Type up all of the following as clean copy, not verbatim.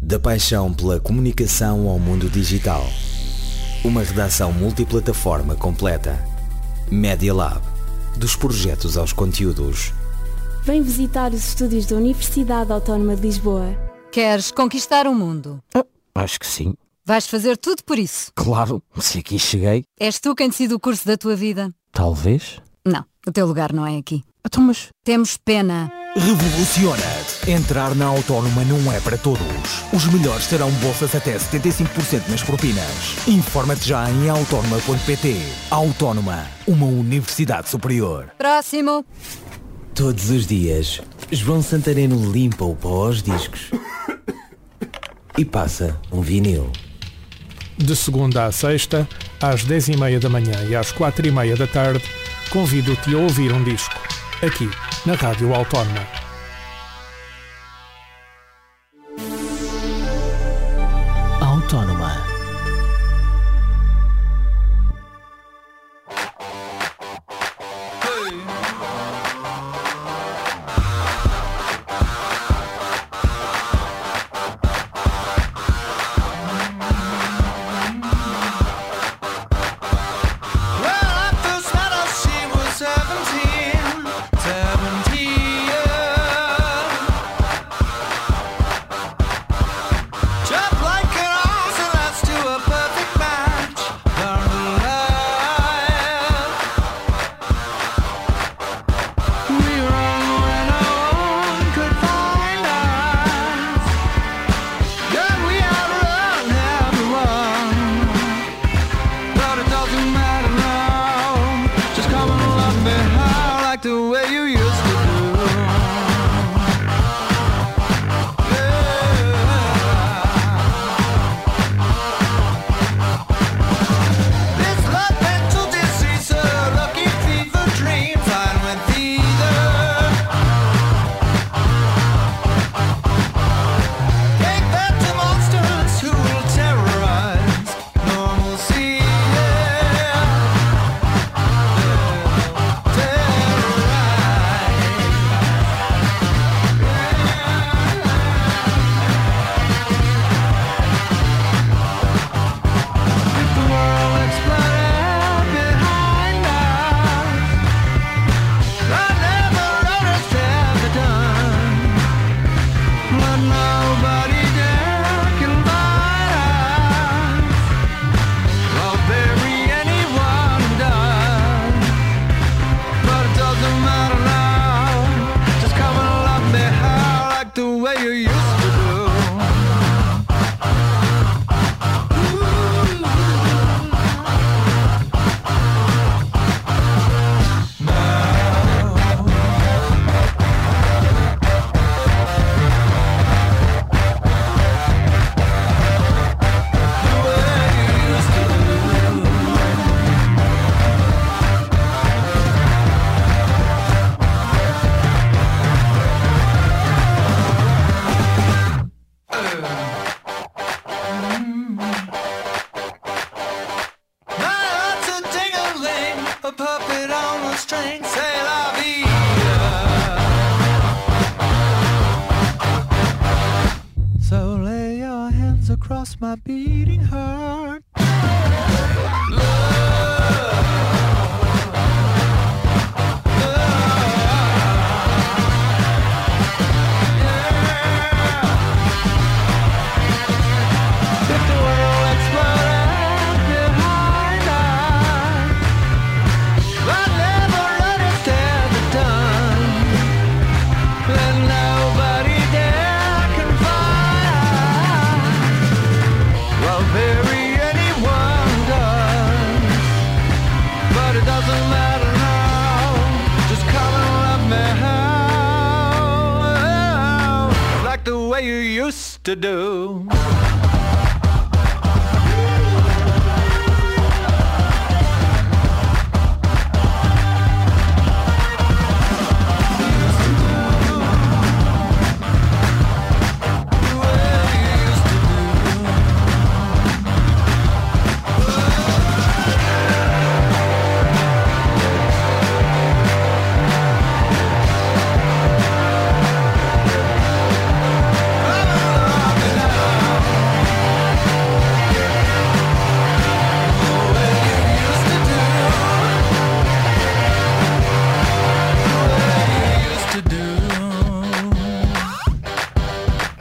Da paixão pela comunicação ao mundo digital. Uma redação multiplataforma completa. Media Lab. Dos projetos aos conteúdos. Vem visitar os estúdios da Universidade Autónoma de Lisboa. Queres conquistar o mundo? Acho que sim. Vais fazer tudo por isso? Claro, se aqui cheguei. És tu quem decide o curso da tua vida? Talvez. Não, o teu lugar não é aqui. Então, mas... Temos pena. Revoluciona-te. Entrar na Autónoma não é para todos. Os melhores terão bolsas até 75% nas propinas. Informa-te já em autónoma.pt. Autónoma, uma universidade superior. Próximo. Todos os dias, João Santareno limpa o pó aos discos e passa um vinil. De segunda à sexta, às 10h30 da manhã e às 4h30 da tarde, convido-te a ouvir um disco, aqui, na Rádio Autónoma. Autónoma. Across my beating heart. To do.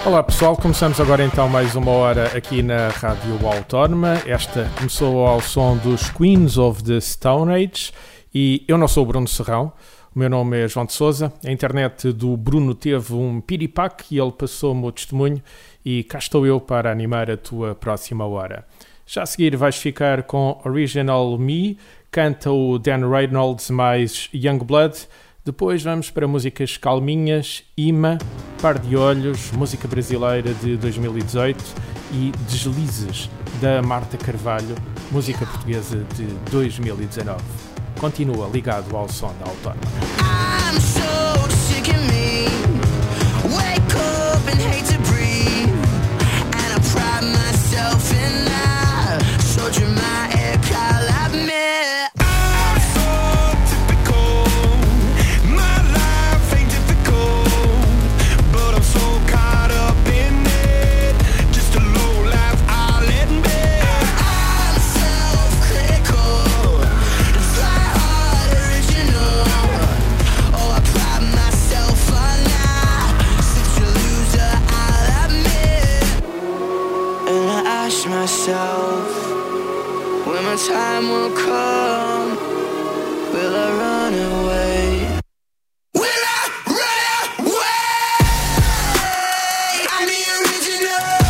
Olá pessoal, começamos agora então mais uma hora aqui na Rádio Autónoma. Esta começou ao som dos Queens of the Stone Age e eu não sou o Bruno Serrão, o meu nome é João de Sousa. A internet do Bruno teve um piripaque e ele passou-me o testemunho e cá estou eu para animar a tua próxima hora. Já a seguir vais ficar com Original Me, canta o Dan Reynolds mais Youngblood. Depois vamos para músicas calminhas, Ima, Par de Olhos, música brasileira de 2018 e Deslizes, da Marta Carvalho, música portuguesa de 2019. Continua ligado ao som da Autónoma. I'm so sick of me. Wake up and hate to breathe. And I pride myself in that. So dramatic, I'll admit. I'm so typical. My life ain't difficult. But I'm so caught up in it. Just a low life, I'll admit. I'm self-critical. It's like hard original. Oh, I pride myself on that. Such a loser, I'll admit. And I ask myself, when my time will come, will I run away? Will I run away? I'm the original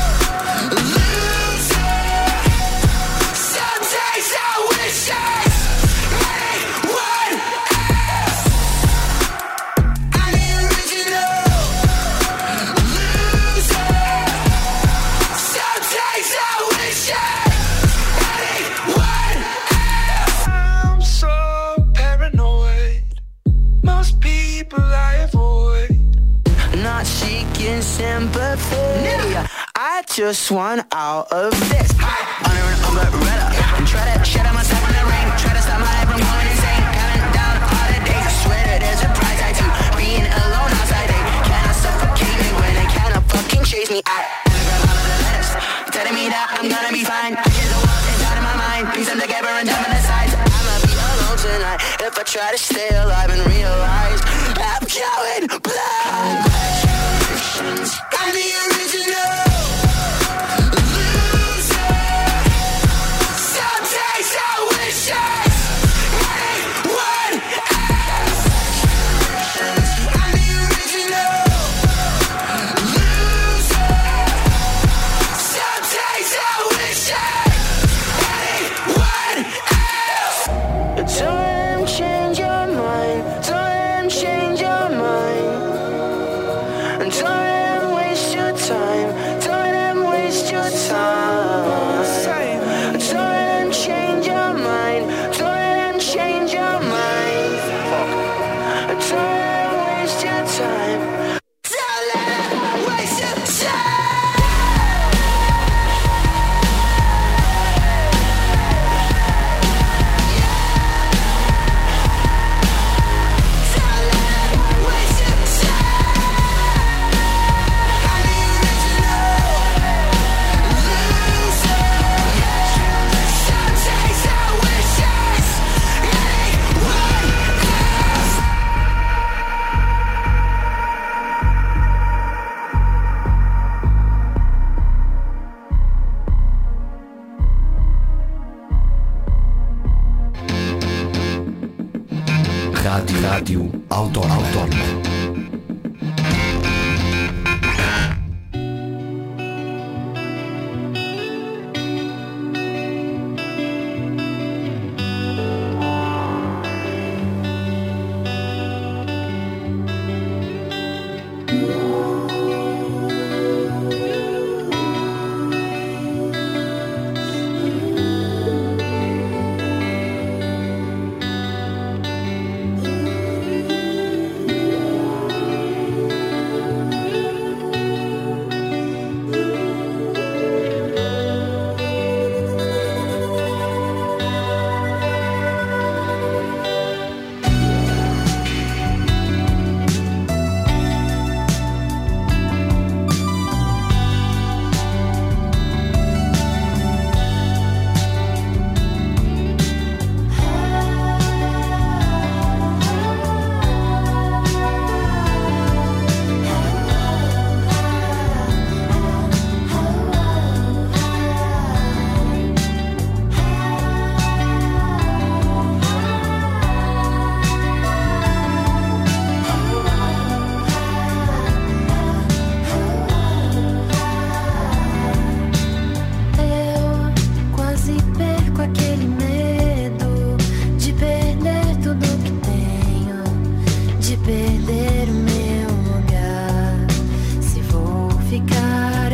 loser. Some days I wish I anyone else. I'm the original loser. Some days I wish anyone else. I'm so paranoid. Most people I avoid. Not seeking sympathy. I just want out of this. Under an umbrella. And try to shut out myself in the ring. Try to stop my life from going insane. Counting down all the days. I swear that there's a price tag to being alone outside. They cannot suffocate me when they cannot fucking chase me. I grab all of the letters, telling me that I'm gonna be fine. I get the world inside of my mind. Piece them together and dump in the sides. I'ma be alone tonight if I try to stay alive and realize I'm going blind. Congratulations, I'm the original loser. Some days I wish anyone else. I'm the original loser. Some days I wish anyone else. Don't change your mind. Don't change your mind. Don't waste your time. Don't waste your time. Don't change your mind. Don't change your mind. Don't waste your time. Don't let it waste your time. Don't let it waste your time. I'm the original loser. Some days I wish anyone else. Rádio Autónoma.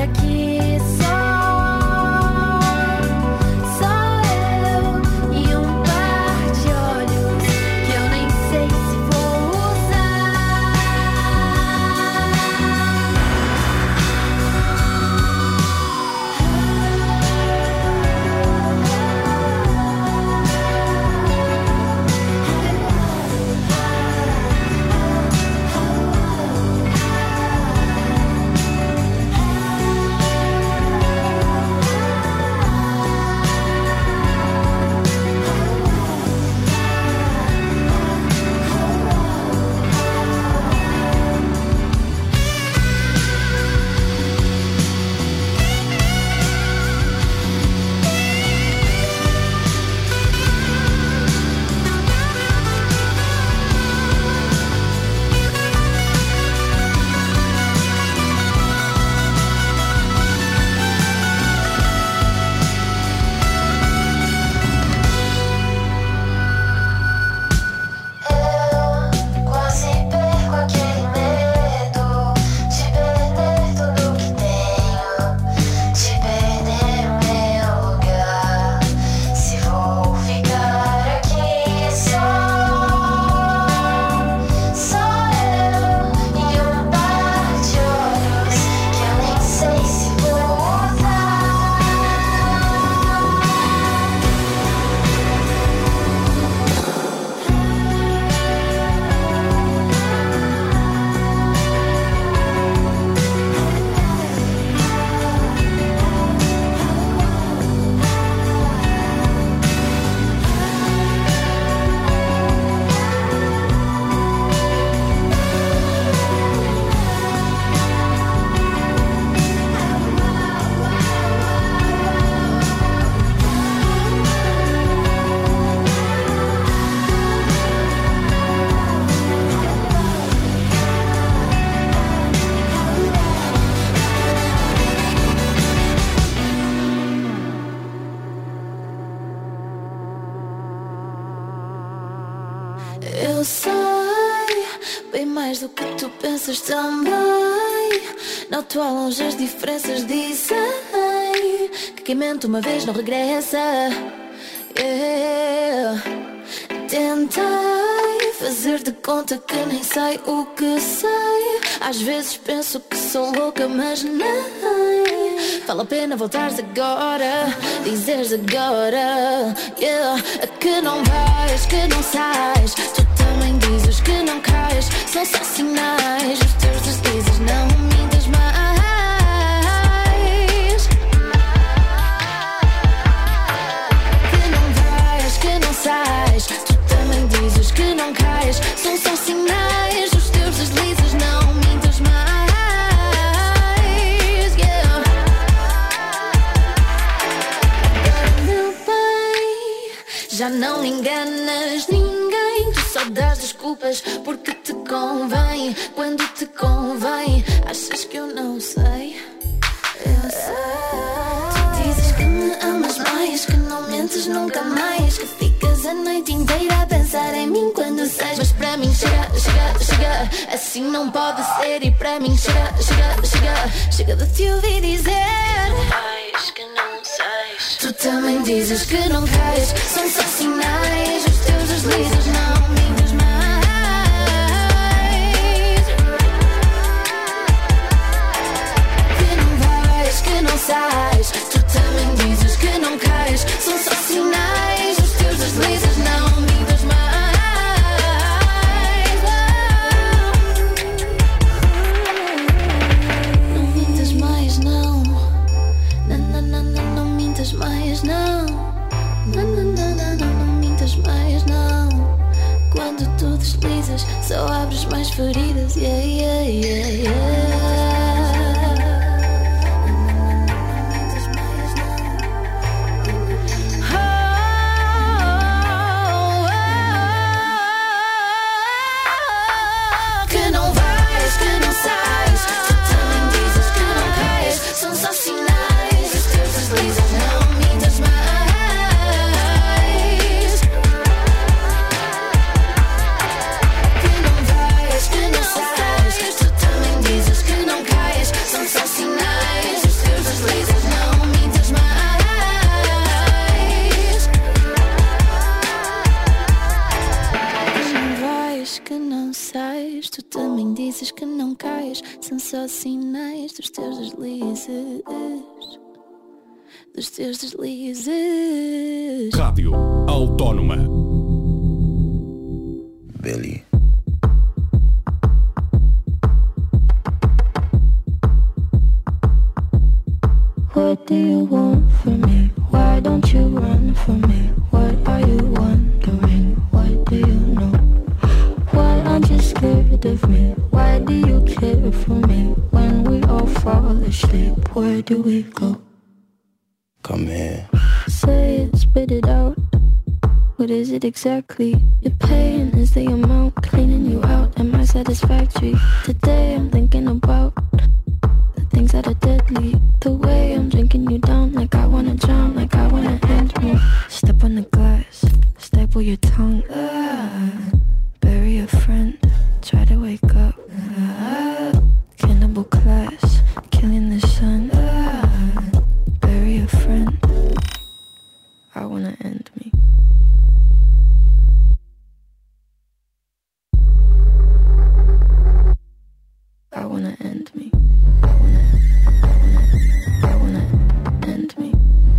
aqui só eu e um par de olhos que eu nem sei se vou usar. Eu sei bem mais do que tu pensas também. Noto ao longe as diferenças, dizem que quem mente uma vez não regressa. Yeah. Tentei fazer de conta que nem sei o que sei. Às vezes penso que sou louca, mas não. Vale a pena voltares agora, dizeres agora, yeah. Que não vais, que não sais. Tu também dizes que não cais. São só sinais, os teus deslizes, não mintas mais. Que não vais, que não sais. Tu também dizes que não cais. São só sinais, os teus deslizes, não mintas mais. Já não enganas ninguém, tu só dás desculpas porque te convém. Quando te convém, achas que eu não sei? Eu sei. Tu dizes que me amas mais, que não mentes nunca mais, que ficas a noite inteira a pensar em mim quando sais. Mas para mim chega, chega, chega, assim não pode ser. E para mim chega, chega, chega, chega de te ouvir dizer que não sais. Tu também dizes que não cais. São só sinais, os teus deslizes, não mintas mais. Que não vais, que não sais. Tu também dizes que não cais. São só sinais, os teus deslizes, não mintas mais. Não mintas mais, não. Não mintas mais, não. Não mintas mais, não. Quando tu deslizas, só abres mais feridas. Yeah, yeah, yeah, yeah. Que não vais, que não sais. Tu também dizes que não cais. São só sinais, os teus deslizes, não mintas mais. Que não vais, que não sais. Tu também dizes que não só sinais dos teus deslizes. Dos teus deslizes. Rádio Autónoma. Billy. What do you want from me? Why don't you run from me? What are you wondering? What do you know? Why aren't you scared of me? Why do you care for me? When we all fall asleep, where do we go? Come here. Say it, spit it out. What is it exactly? Your pain is the amount cleaning you out. Am I satisfactory? Today I'm thinking about the things that are deadly. The way I'm drinking you down, like I wanna drown, like I wanna end me. Step on the glass, staple your tongue. Bury a friend, try to wake up. Cannibal class, killing the sun. Bury a friend, I wanna end me. I wanna end me. I wanna end me.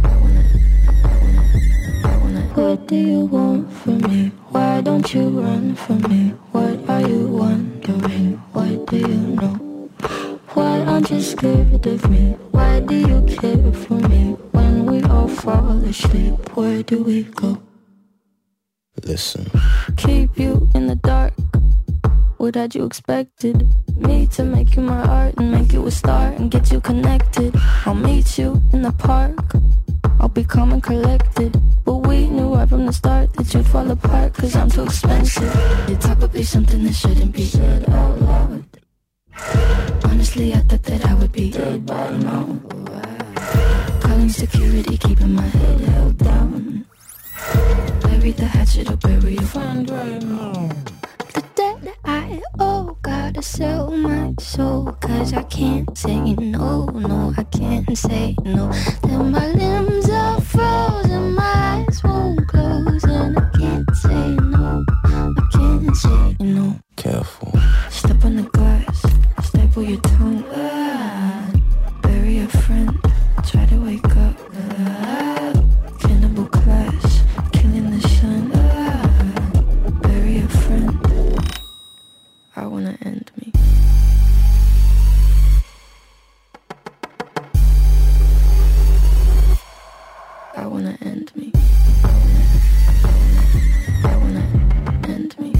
I wanna. What do you want from me? Why don't you run from me? What are you wondering? What do you know? Why aren't you scared of me? Why do you care for me? When we all fall asleep, where do we go? Listen. Keep you in the dark. What had you expected? Me to make you my art and make you a star and get you connected. I'll meet you in the park. I'll be calm and collected. But we knew right from the start that you'd fall apart, cause I'm too expensive. Your talk would be something that shouldn't be said out loud. Honestly, I thought that I would be dead by now. Calling security, keeping my head held down. Bury the hatchet or bury your friend right now. The debt I owe, gotta sell my soul. Cause I can't say no, no, I can't say no. Then my limbs are frozen, my eyes won't close. And I can't say no, I can't say no. Careful. Step on the glass, staple your tongue. Bury a friend, try to wake up. Cannibal class, killing the sun. Bury a friend, I wanna end me. I wanna end me. I wanna end me.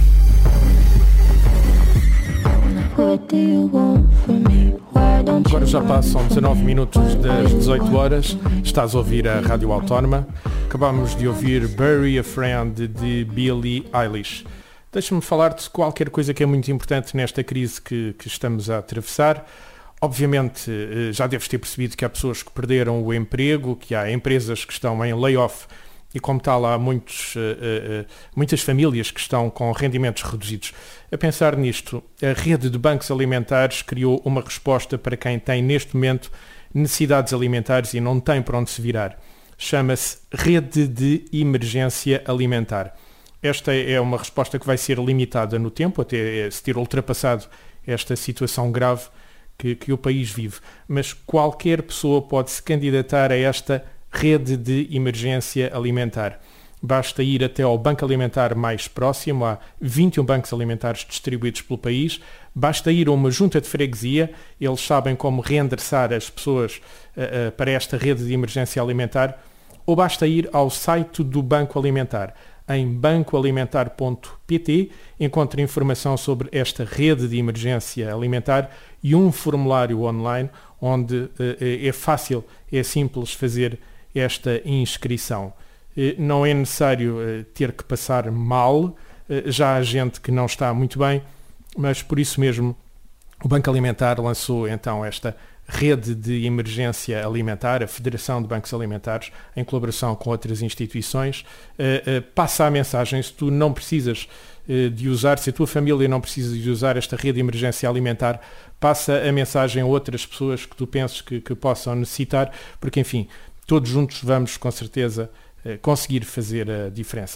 What do you want from me? Why don't you? Agora já passam 19 minutos das 18 horas. Estás a ouvir a Rádio Autónoma. Acabámos de ouvir Bury a Friend de Billie Eilish. Deixa-me falar-te de qualquer coisa que é muito importante nesta crise que estamos a atravessar. Obviamente, já deves ter percebido que há pessoas que perderam o emprego, que há empresas que estão em layoff e, como tal, há muitas famílias que estão com rendimentos reduzidos. A pensar nisto, a rede de bancos alimentares criou uma resposta para quem tem, neste momento, necessidades alimentares e não tem para onde se virar. Chama-se Rede de Emergência Alimentar. Esta é uma resposta que vai ser limitada no tempo, até se ter ultrapassado esta situação grave que o país vive. Mas qualquer pessoa pode se candidatar a esta Rede de Emergência Alimentar. Basta ir até ao banco alimentar mais próximo, há 21 bancos alimentares distribuídos pelo país. Basta ir a uma junta de freguesia, eles sabem como reendereçar as pessoas para esta Rede de Emergência Alimentar. Ou basta ir ao site do Banco Alimentar. Em bancoalimentar.pt encontra informação sobre esta rede de emergência alimentar e um formulário online onde é fácil, é simples fazer esta inscrição. Não é necessário ter que passar mal, já há gente que não está muito bem, mas por isso mesmo o Banco Alimentar lançou então esta Rede de Emergência Alimentar, a Federação de Bancos Alimentares, em colaboração com outras instituições, passa a mensagem: se tu não precisas de usar, se a tua família não precisa de usar esta Rede de Emergência Alimentar, passa a mensagem a outras pessoas que tu penses que possam necessitar, porque enfim, todos juntos vamos com certeza conseguir fazer a diferença.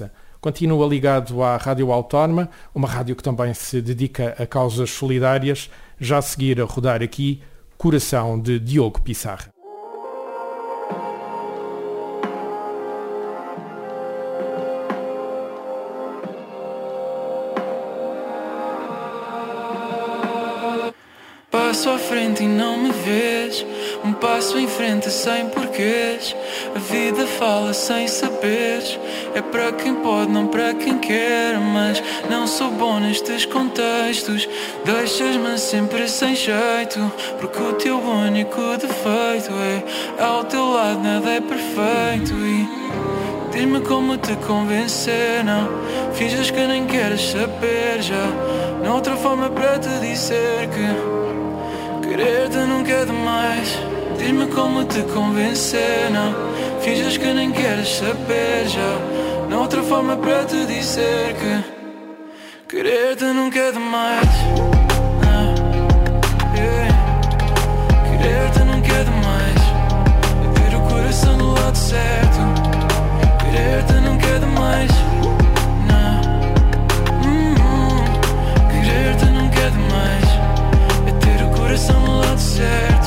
continua ligado à Rádio Autónoma, uma rádio que também se dedica a causas solidárias. Já a seguir a rodar aqui, Coração, de Diogo Pissarra. Passo à frente e não me vês, um passo em frente sem porquês. A vida fala sem saberes, é para quem pode, não para quem quer. Mas não sou bom nestes contextos, deixas-me sempre sem jeito, porque o teu único defeito é ao teu lado nada é perfeito. E diz-me como te convencer, não finges que nem queres saber. Já não há outra forma para te dizer que querer-te nunca é demais. Diz-me como te convencer, não finges que nem queres saber. Já não há outra forma para te dizer que querer-te nunca é demais. Querer-te nunca é demais, é ter o coração do lado certo. Querer-te nunca é demais. Querer-te nunca é demais, coração no lado certo.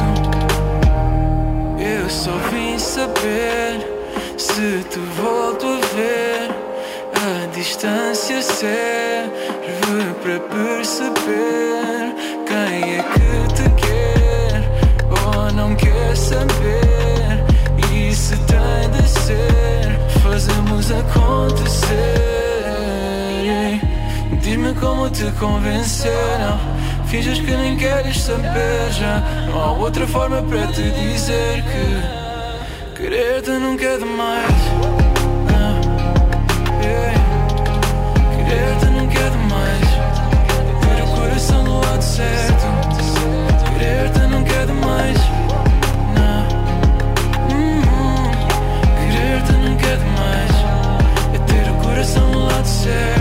Eu só vim saber se te volto a ver. A distância serve para perceber quem é que te quer ou não quer saber. E se tem de ser, fazemos acontecer. Diz-me como te convencer, não finges que nem queres saber. Já não há outra forma para te dizer que querer-te nunca é demais. Querer-te nunca é demais, ter o coração do lado certo. Querer-te nunca é demais. Querer-te nunca é demais, é ter o coração do lado certo.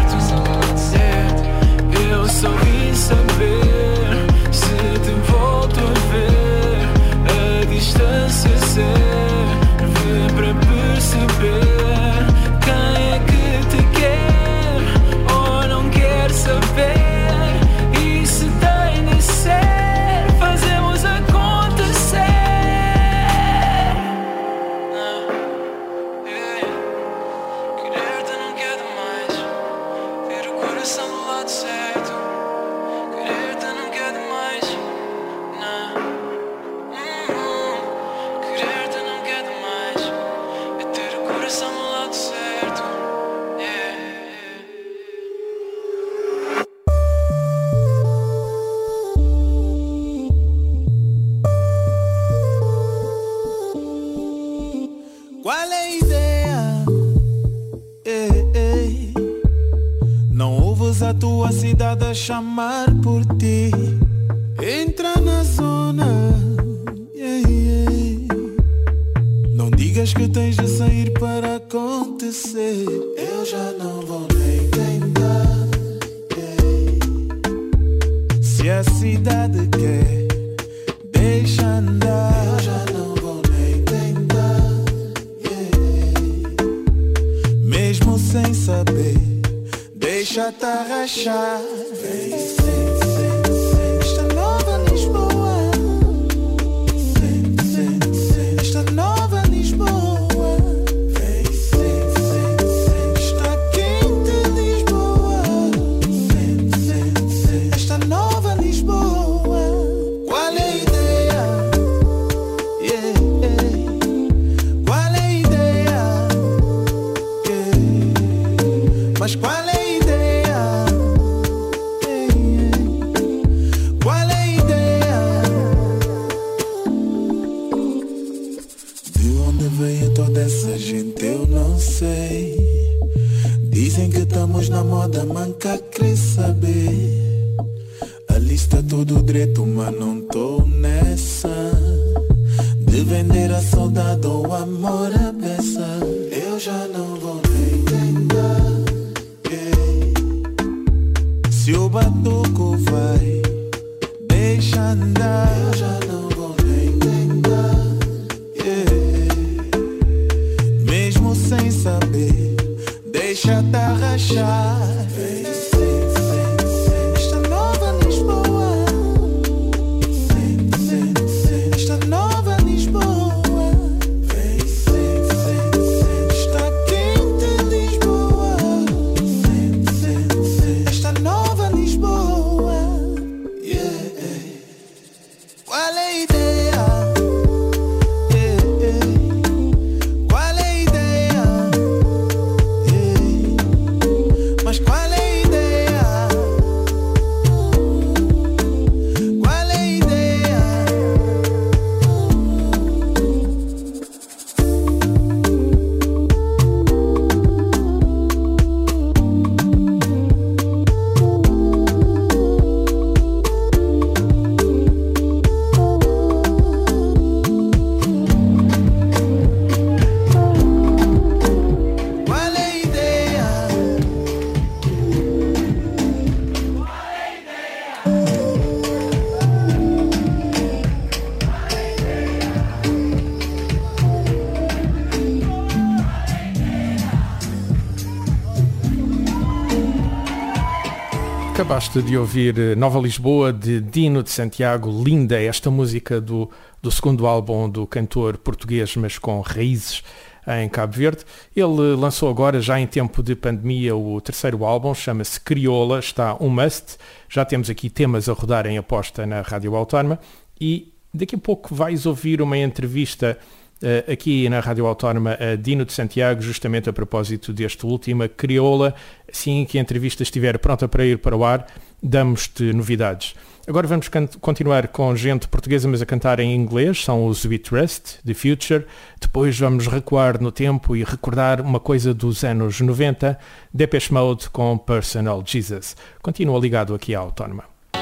Eu só vim saber se te volto a ver. A distância serve para perceber quem é que te quer ou não quer saber. E se tem de ser, fazemos acontecer. Querer-te nunca é demais, ter o coração do lado certo. Querer-te nunca é demais. Querer-te nunca é demais, é ter o coração do lado certo. Qual é a ideia? Não ouves a tua cidade a chamar por ti. Entra na zona. Não digas que tens de sair para acontecer. Eu já não vou nem tentar. Se a cidade quer, deixa andar. Eu já não vou nem tentar. Mesmo sem saber, deixa-te arrachar. Vem, esta nova Lisboa. Esta nova Lisboa. Vem, esta quente Lisboa. Esta nova Lisboa. Qual é a ideia? Qual é a ideia? Mas qual é a ideia? Qual é a ideia? De onde veio toda essa gente eu não sei. Dizem que estamos na moda, manca quer saber. A lista todo direito, mas não tô nessa de vender a saudade ou amor à beça. Eu já não vou nem tentar. Se o batuco vai, deixa andar. Eu já não vou nem tentar. Mesmo sem saber, deixa-te arrastar. Acabaste de ouvir Nova Lisboa, de Dino de Santiago. Linda esta música do segundo álbum do cantor português, mas com raízes em Cabo Verde. Ele lançou agora, já em tempo de pandemia, o terceiro álbum, chama-se Crioula, está um must. Já temos aqui temas a rodar em aposta na Rádio Autónoma e daqui a pouco vais ouvir uma entrevista aqui na Rádio Autónoma a Dino de Santiago, justamente a propósito deste último, Crioula. Assim que a entrevista estiver pronta para ir para o ar, damos-te novidades. Agora vamos continuar com gente portuguesa, mas a cantar em inglês. São os We Trust, The Future. Depois vamos recuar no tempo e recordar uma coisa dos anos 90, Depeche Mode com Personal Jesus. Continua ligado aqui à Autónoma.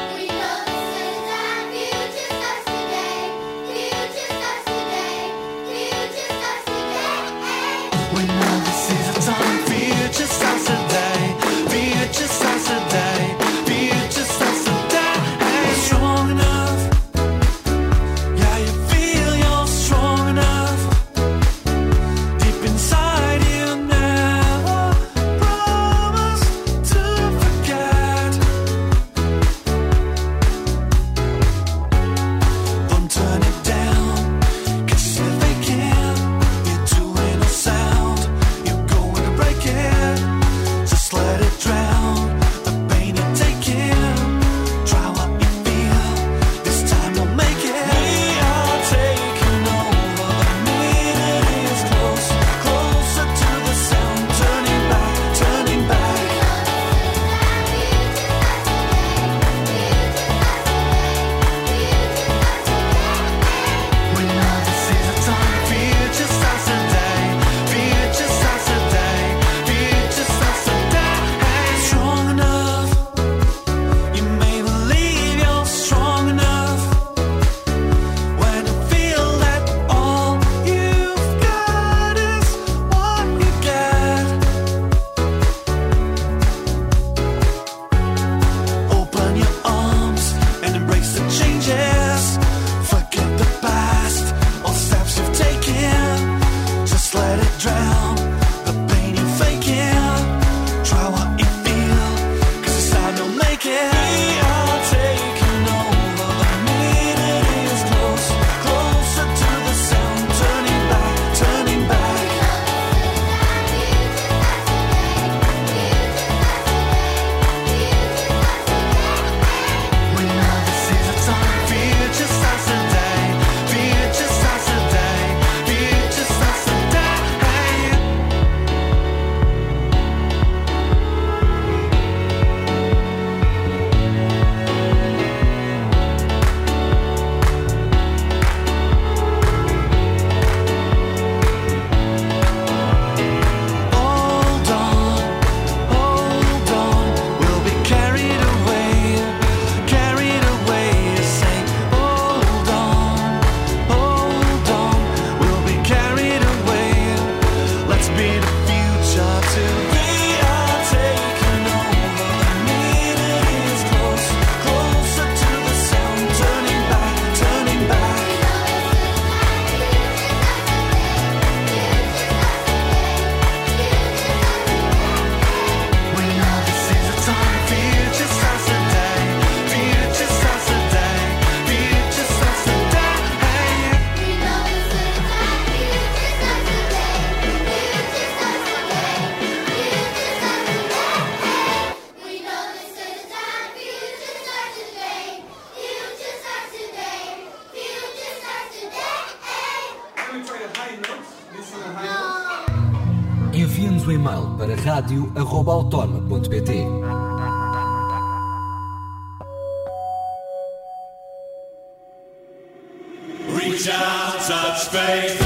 Envie-nos um e-mail para radio@autonoma.pt. Reach out, touch faith.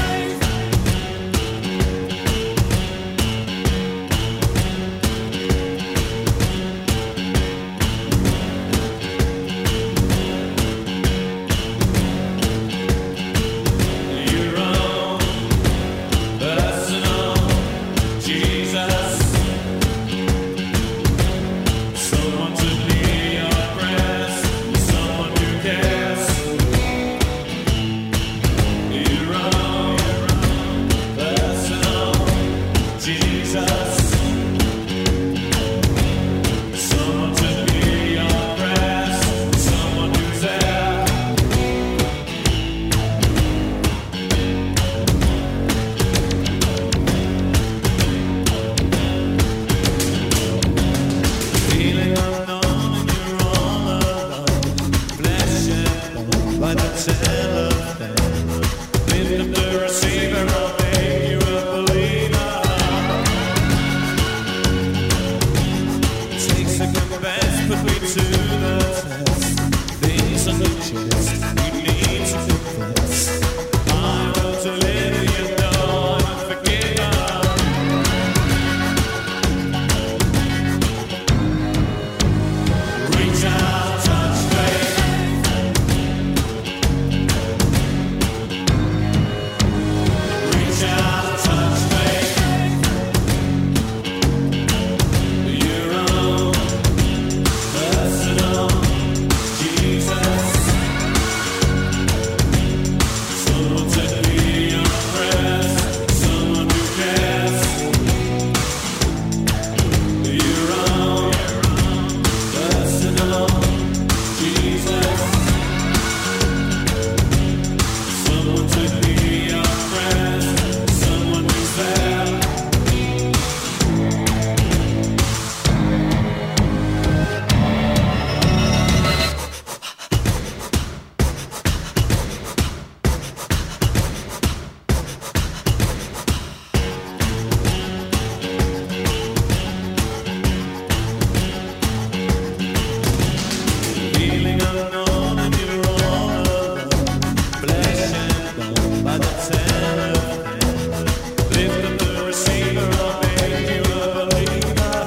You're wrong. Lift up the receiver, I'll make you a believer. Take second best, put me to the test. Things on the chest, you need to confess. I will deliver you, know I'm a forgiver. Reach out, touch faith. Reach out, touch faith. Your own personal Jesus. Someone to be your friend, someone who cares. Your own personal Jesus. Someone to be your friend, someone who's there. Feeling unknown and you're all alone. Flesh and bone by the ten of ten. Lift up the receiver, I'll make you a believer.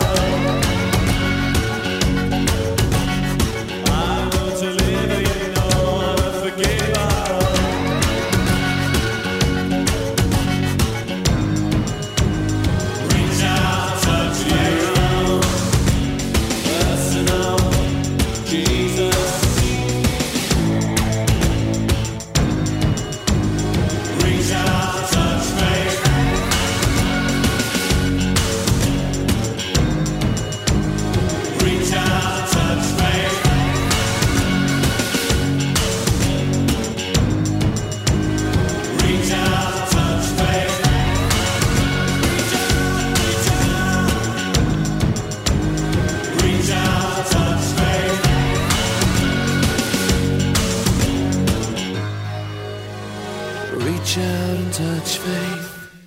I will deliver you, know I'm a forgiver. Reach out, touch your own personal Jesus. Reach out, touch faith. Reach out, touch faith. Reach out, touch faith. Reach out, touch faith. Reach out and touch faith.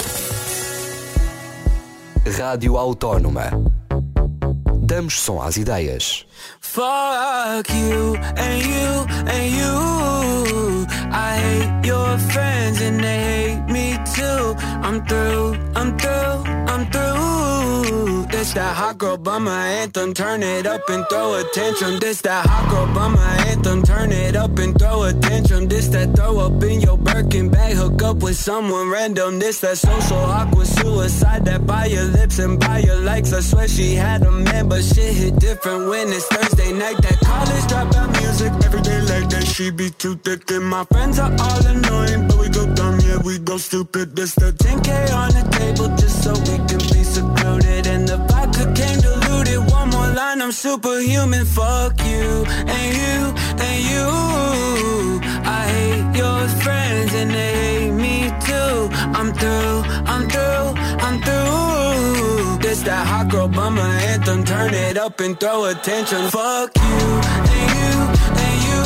Rádio Autónoma. Damos som às ideias. Fuck you and you and you. I hate your friends and they hate me too. I'm through, I'm through, I'm through. This that hot girl bummer anthem, turn it up and throw a tantrum. This that hot girl bummer anthem, turn it up and throw a tantrum. This that throw up in your Birkin bag, hook up with someone random. This that social awkward suicide, that buy your lips and buy your likes. I swear she had a man, but shit hit different when it's Thursday night. That college dropout music, every day like that. She be too thick and my friends are all annoying, but we go dumb, yeah, we go stupid. This the 10K on the table just so we can be secluded, and the vodka came diluted. One more line, I'm superhuman. Fuck you and you and you. I hate your friends and they hate me too. I'm through, I'm through, I'm through. This that hot girl bummer anthem, turn it up and throw a tantrum. Fuck you and you and you.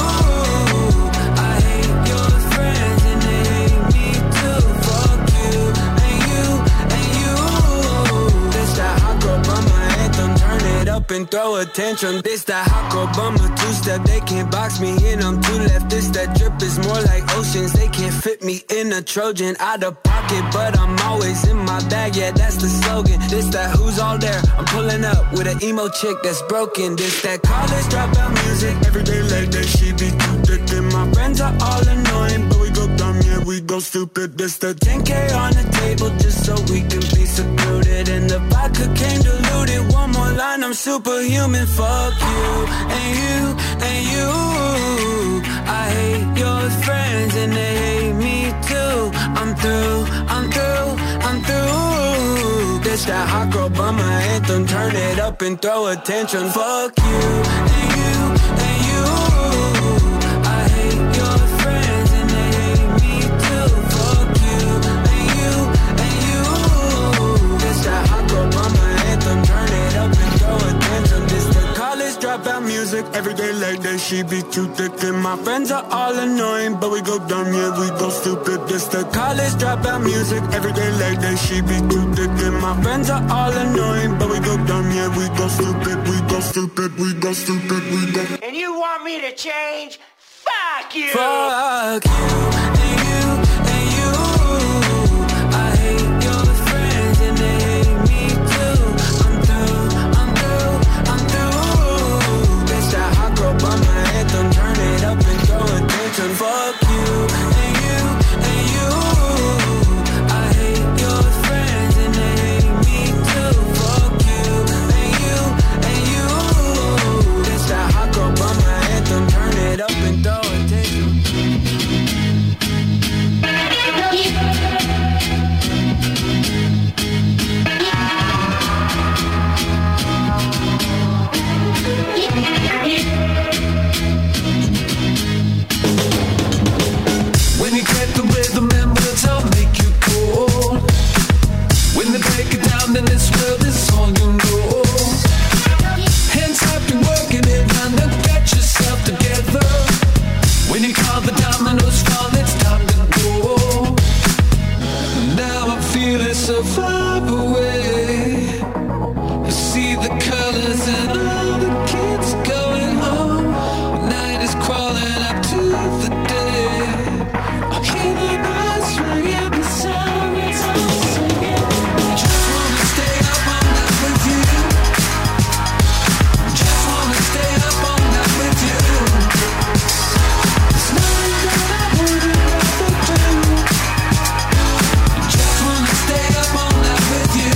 I hate your friends and they hate me too. Fuck you and you and you. This that hot girl bummer anthem, turn it up and throw a tantrum. This that hot girl bummer two-step, they can't box me in, I'm too left. This that drip is more like oceans, they can't fit me in a Trojan. Out of pocket, but I'm always in my bag, yeah, that's the slogan. This that who's all there, I'm pulling up with an emo chick that's broken. This that college dropout music, every day like that. She be too thick and my friends are all annoying, but we go dumb, yeah, we go stupid. This the 10K on the table just so we can be secluded, and the vodka came diluted. One more line, I'm superhuman. Fuck you and you and you. I hate your friends and they hate me too. I'm through, I'm through, I'm through. This that hot girl bummer anthem, turn it up and throw a tantrum. Fuck you and you and you. I hate your friends and they hate me too. Fuck you and you and you. This that hot girl bummer anthem, turn it up and throw a tantrum. This the college dropout music, every day like lately, she be too thick and my friends are all annoying, but we go dumb, yeah, we go stupid. This the college dropout music. Every day lately, she be too thick and my friends are all annoying, but we go dumb, yeah, we go stupid, we go stupid, we go stupid, we go. And you want me to change? Fuck you! Fuck you, and you, and you. I hate your friends and they hate me too. I'm through, I'm through, I'm through. Bitch, that hot girl by my anthem, turn it up and throw attention. Fuck you, and you, and you. I hate your friends and they hate me too. Fuck you, and you, and you. Bitch, that hot girl by my anthem, turn it up and throw attention. When you get the rhythm and words, I'll make you cold. When they break it down, then this world is all you know. Hands up, you're working it round and get yourself together. When you call the dominoes fall, it's time to go. Now I'm feeling so far away. I see the colors and all the kids going home. Night is crawling up to the day. I hear the birds ringing, the sirens all singing. Just wanna stay up all night with you. Just wanna stay up all night with you. There's nothing that I wouldn't rather do. Just wanna stay up all night with you.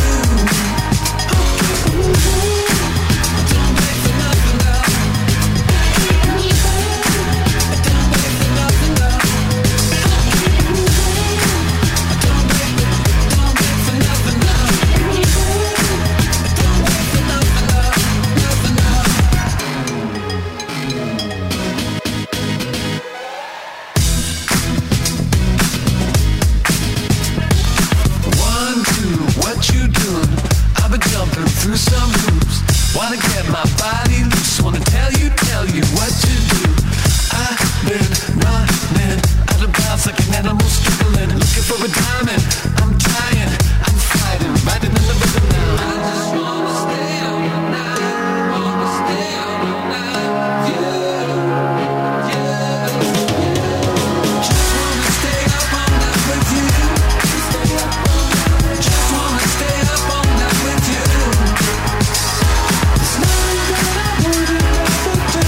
Don't wait for nothing now. Don't wait for nothing now. Don't wait for nothing now. Don't wait for nothing now. Nothing now. One, two, what you doing? I've been jumping through some hoops. Wanna get my body loose. Wanna tell you what to do. I've been running out of bounds like an animal struggling. Looking for a diamond. I'm trying, I'm fighting, riding in the rhythm now. I just wanna stay up all night. Wanna stay up all night. Yeah, yeah, yeah. Just wanna stay up all night with you. Just wanna stay up all night with you. There's nothing that I wouldn't rather do.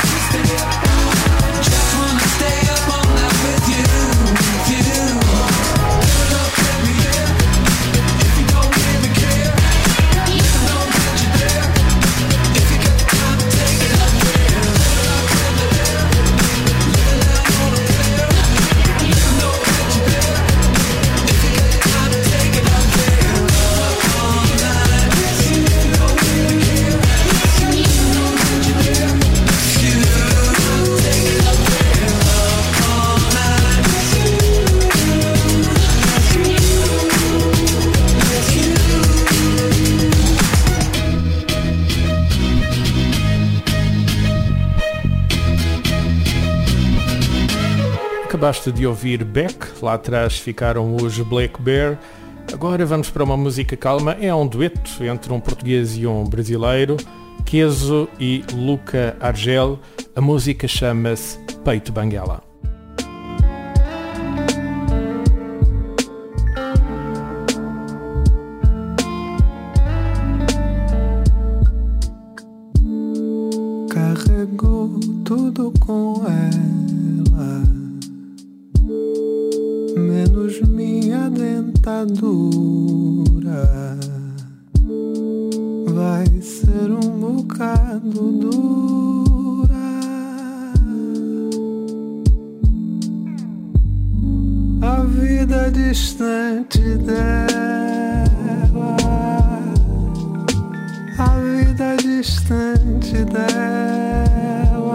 Just wanna stay up all night with you. Give it up, baby, yeah. If you don't really care, let them know that you're there. If you got the time to take it up there. Let it out on the air. Let them know that you're there. If you got the time to take it up there. Up all night. If you don't really care, let them know that you're there. If you take it up there. Up all night. Acabaste de ouvir Beck, lá atrás ficaram os Black Bear. Agora vamos para uma música calma, é um dueto entre um português e um brasileiro, Keso e Luca Argel. A música chama-se Peito Banguela. Carregou tudo com ela, menos minha dentadura. Vai ser um bocado dura. A vida distante dela, a vida distante dela,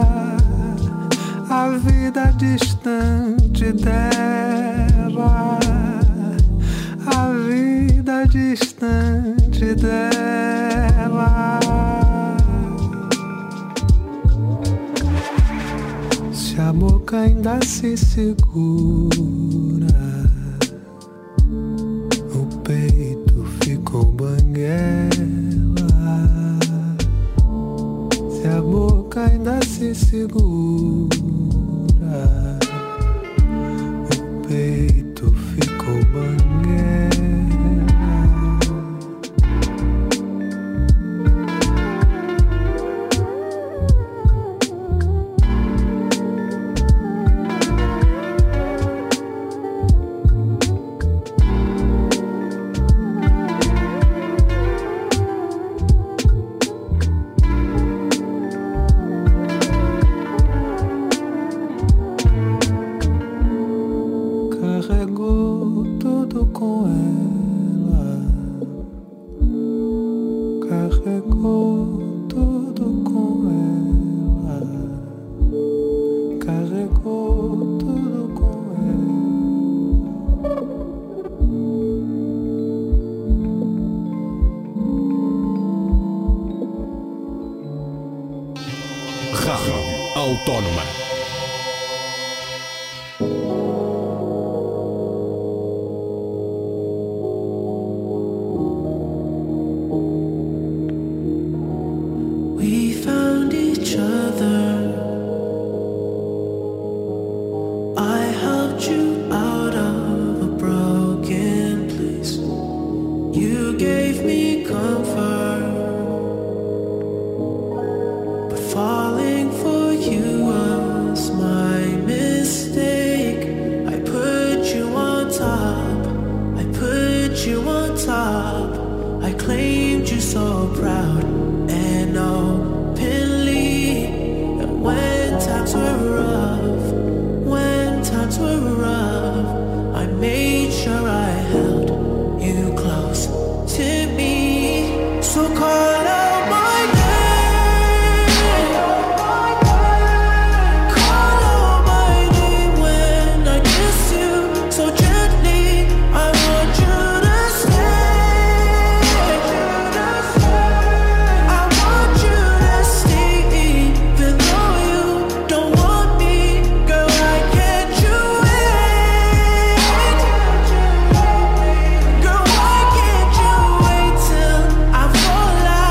a vida distante dela, a vida distante dela. se segura. O peito ficou banguela. Se a boca ainda se segura. O peito ficou banguela. Carregou tudo com ela. Carregou tudo com ela. Carregou tudo com Rádio Autónoma. We found each other. I helped you out of a broken place. You gave me comfort. But falling for you was my mistake. I put you on top. I put you on top. I claimed you so proud and openly. And when times were rough, I made sure I held you close to me. So call out my name. Call out my name when I kiss you so gently. I want you to stay. I want you to stay, even though you don't want me. Girl, why can't you wait? Girl, why can't you wait till I fall out?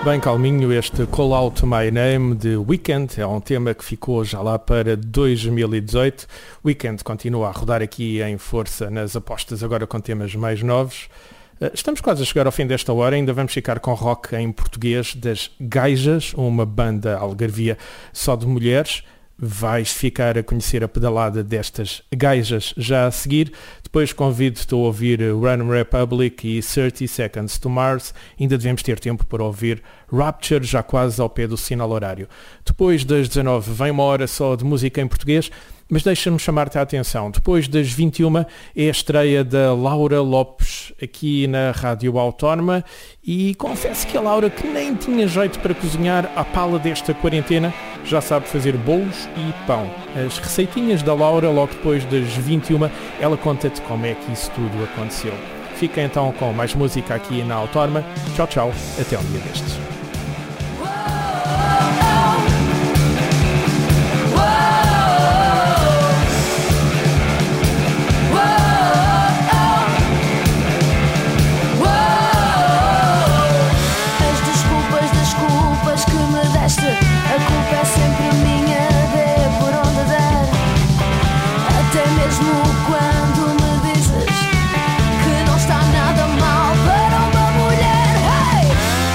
Bem calminho este Call Out My Name de Weeknd, é um tema que ficou já lá para 2018. Weeknd continua a rodar aqui em força nas apostas, agora com temas mais novos. Estamos quase a chegar ao fim desta hora, ainda vamos ficar com rock em português das Gaijas, uma banda algarvia só de mulheres. Vais ficar a conhecer a pedalada destas gajas já a seguir. Depois convido-te a ouvir Run Republic e 30 Seconds to Mars. Ainda devemos ter tempo para ouvir Rapture, já quase ao pé do sinal horário. Depois das 19 vem uma hora só de música em português, mas deixa-me chamar-te a atenção. Depois das 21 é a estreia da Laura Lopes aqui na Rádio Autónoma e confesso que a Laura, que nem tinha jeito para cozinhar à pala desta quarentena, já sabe fazer bolos e pão. As receitinhas da Laura, logo depois das 21, ela conta-te como é que isso tudo aconteceu. Fica então com mais música aqui na Autónoma. Tchau, tchau. Até um dia destes. A culpa é sempre minha, dê por onde der. Até mesmo quando me dizes que não está nada mal para uma mulher. Hey!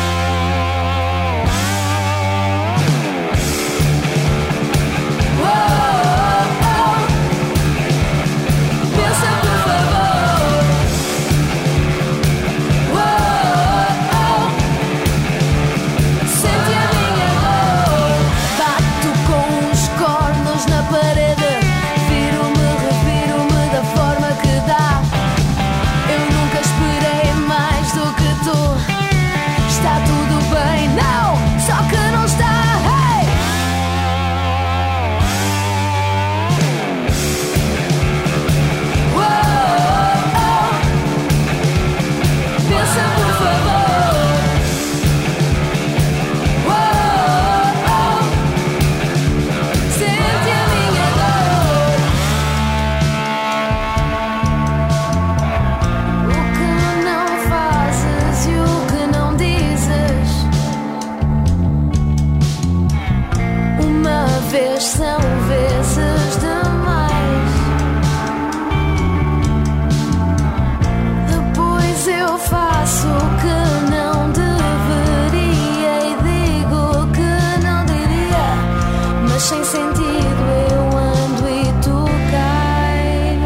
Pensa por favor. Sente a minha dor. Bato com os cornos na parede. Viro-me, reviro-me da forma que dá. Eu nunca esperei mais do que tu. Está tudo bem, não, só que não está. Hey! Pensa por favor. Sente a minha dor. O que não fazes e o que não dizes. Uma vez são vezes demais. Depois eu faço o que não deveria e digo o que não diria. Mas sem sentido eu ando e tu cais.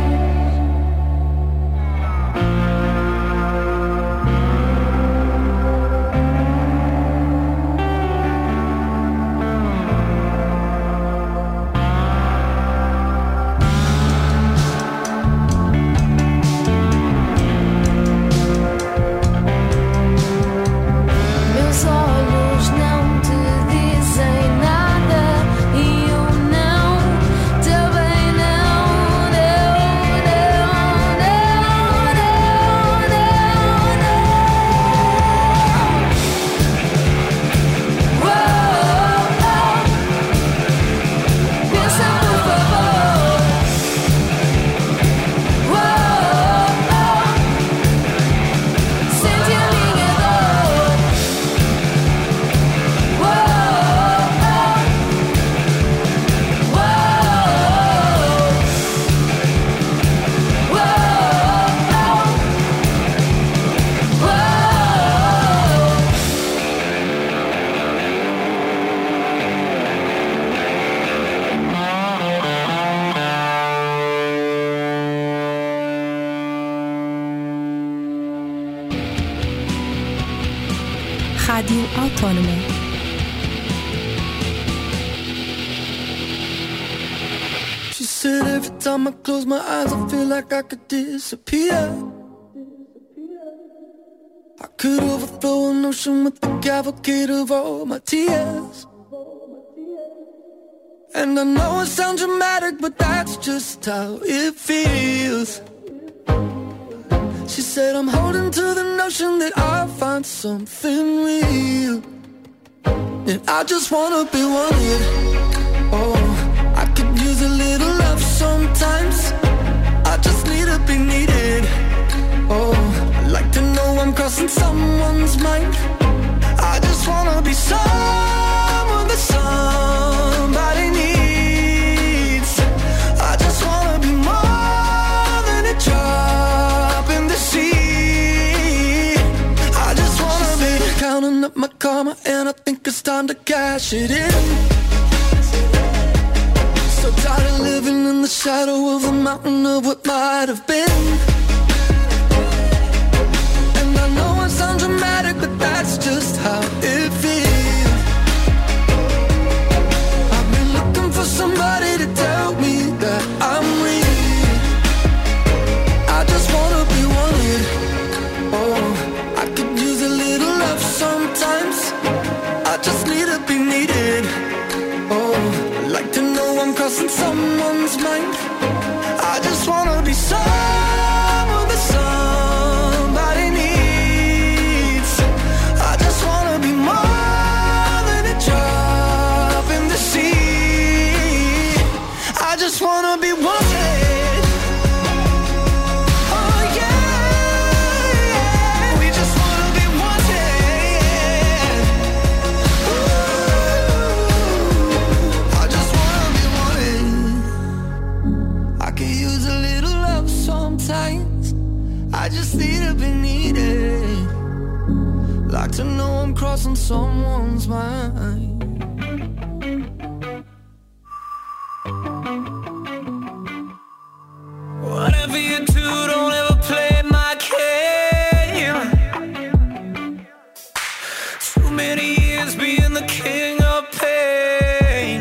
Meus olhos não te dizem nada e eu não, também não, não, não, não, não, não, não. Pensa por favor. Sente a minha dor. Rádio Autónoma. She said every time I close my eyes I feel like I could disappear. I could overthrow an ocean with the cavalcade of all my tears. And I know it sounds dramatic, but that's just how it feels. She said I'm holding to the notion that I'll find something real. And I just wanna be wanted. Oh, I could use a little love sometimes. I just need to be needed. Oh, I'd like to know I'm crossing someone's mind. I just wanna someone that somebody needs. I just wanna be more than a drop in the sea. I just wanna be counting up my karma, and I think it's time to cash it in. So tired of living in the shadow of a mountain of what might have been. And I know it sounds dramatic, but that's just how it feels. I've been looking for somebody to tell me that I'm real. I just wanna be wanted. Oh, I could use a little love sometimes. I just need to be needed. Oh, like to know I'm crossing someone's mind. I just wanna be someone that somebody needs. I just wanna be more than a drop in the sea. I just wanna be wanted. Oh yeah, yeah. We just wanna be wanted. Ooh, I just wanna be wanted. I could use a little love sometimes. I just need to be needed. Like to know I'm crossing someone's mind. Whatever you do, don't ever play my game. Too many years being the king of pain.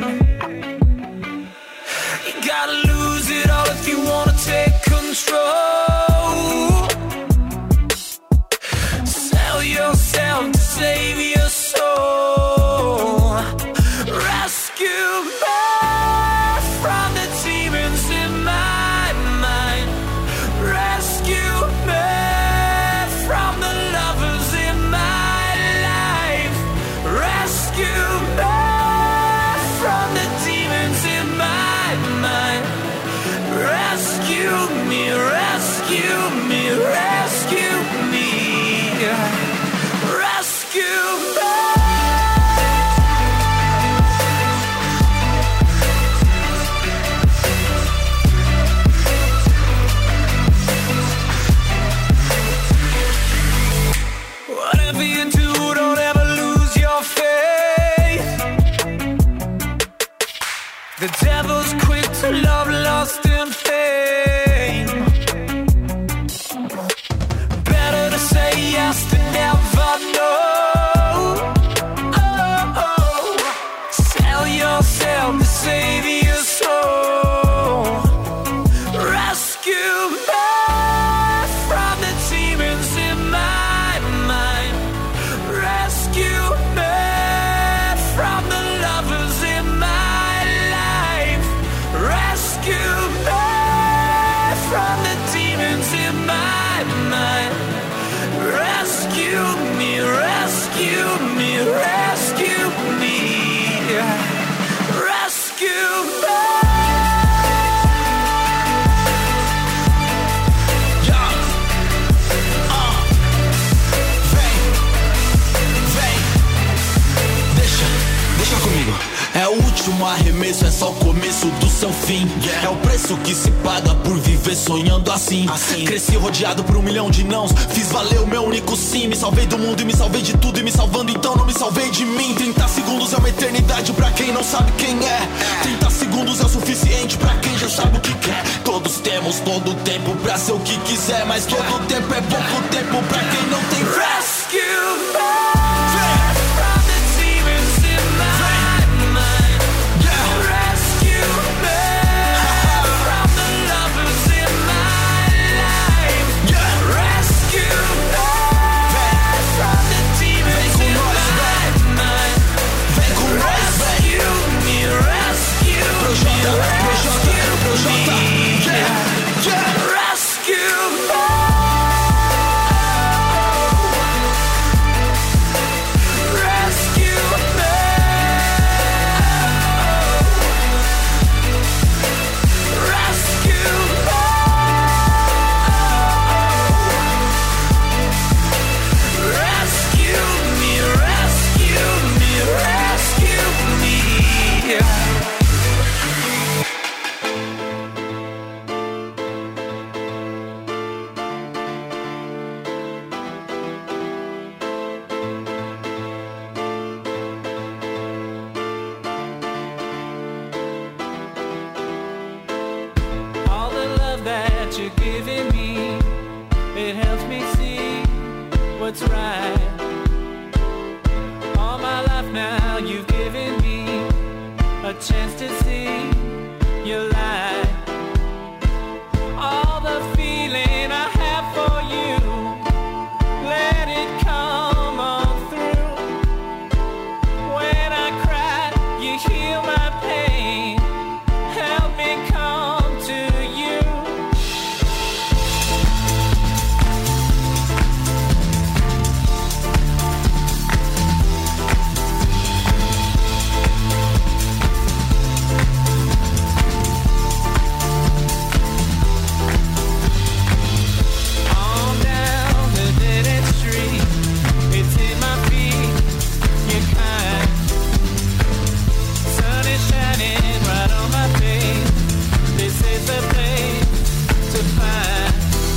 You gotta lose it all if you wanna take control. Sell yourself to save your soul. Rescue me from the demons in my mind. Rescue me from the lovers in my life. Rescue me from the demons in my mind. Rescue me, rescue me, rescue me. Rescue me. Whatever you do, don't ever lose your faith. The devil's quick to love, lost in pain. Better to say yes than never know. Oh, oh. Sell yourself to save your soul. Rescue me from the demons in my mind. Rescue me from the lovers in my life. Rescue me from the demons in my mind. Rescue me, rescue me, rescue me. Rescue me. Deixa comigo. É o último arremesso, é só o começo do seu fim. É o preço que se paga por viver sonhando assim. Cresci rodeado por 1 milhão de nãos. Fiz valer o meu único sim. Me salvei do mundo e me salvei de tudo. E me salvando então não me salvei de mim. 30 segundos é uma eternidade pra quem não sabe quem é. 30 segundos é o suficiente pra quem já sabe o que quer. Todos temos todo o tempo pra ser o que quiser. Mas todo tempo é pouco tempo pra quem não tem fé. Rescue me. From the demons in my mind. Rescue me from the lovers in my life. Rescue me from the demons in my mind. Rescue me, rescue me, rescue me. Rescue me. given me, it helps me see what's right. All my life now you've given me a chance to see your light. All the feeling I have for you, let it come on through. When I cry, you heal my pain. Help me come to you. On down the dead-end street, it's in my feet, you're kind. Sun is shining right on my face. This is the place to find.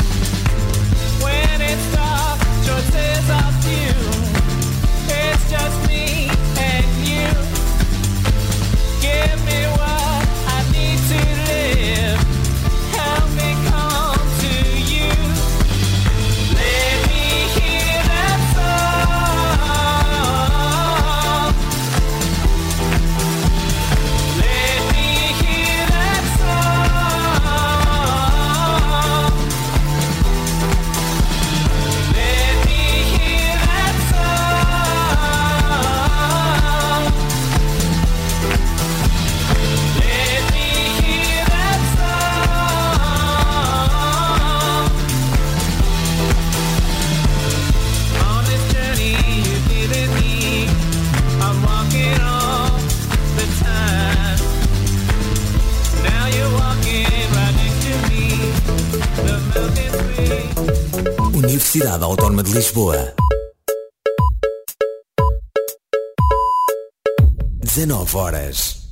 When it's dark, choices are few. It's just me and you. Give me what I need to live. Help me come to you. Let me hear that song. Let me hear that song. Let me hear that song. Let me hear that song. On this journey you've given me, I'm walking all the time. Now you're walking right next to me. The mountains swing. Universidade Autónoma de Lisboa. 19 horas.